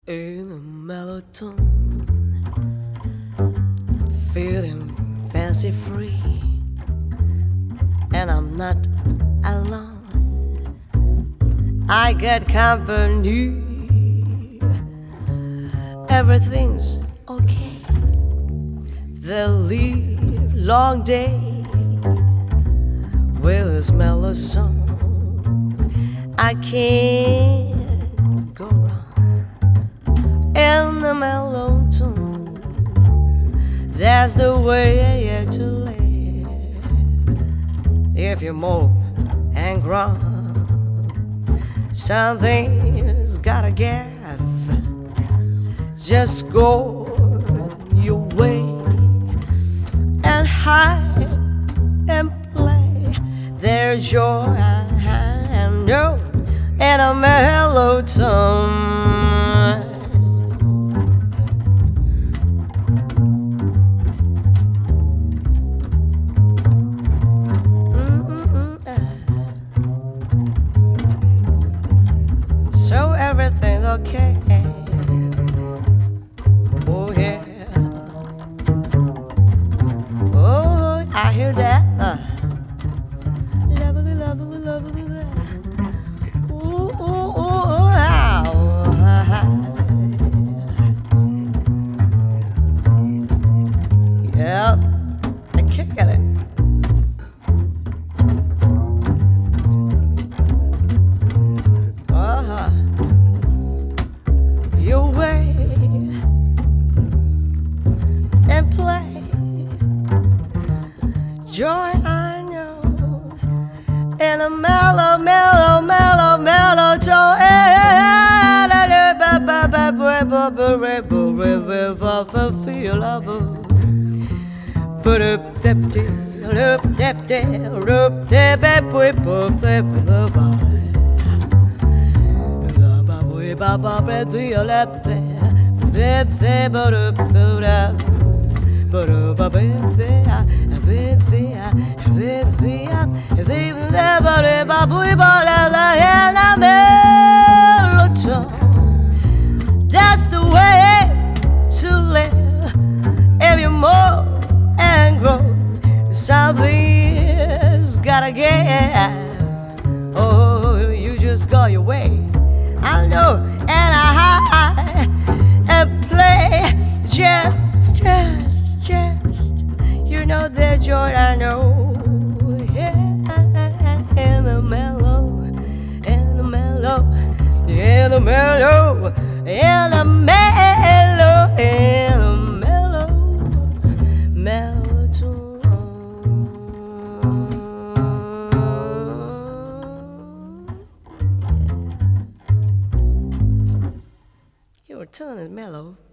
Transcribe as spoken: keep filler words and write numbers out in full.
In a mellow tone, feeling fancy free, and I'm not alone. I got company. Everything's okay. The live long day with this mellow song. I can't go wrong in the mellow tune. That's the way to live. If you move and grow, something's gotta give. Just go your way and hide and play. There's your hand, no, and a mellow tone. So everything's okay. Oh yeah. Oh, I hear that. Uh. Lovely, lovely, lovely. Ooh, ooh, ooh, ooh, ow. Yep, I kick at it. Uh-huh. Your way and play. Joy I know in a mellow, mellow, mellow, mellow tone. Feel of Baba breathe your lap there, breathe there, but up to that, but up a bit there, breathe there, breathe there, breathe there, but up a boy, but I am a mellow. That's the way to live. If you move and grow, something's gotta get. Oh, you just go your way. I know, and I and play just, just, just. You know the joy I know. Yeah, in the mellow, in the mellow, in the mellow, in the mellow, in the mellow, mellow tone. Your tone is mellow.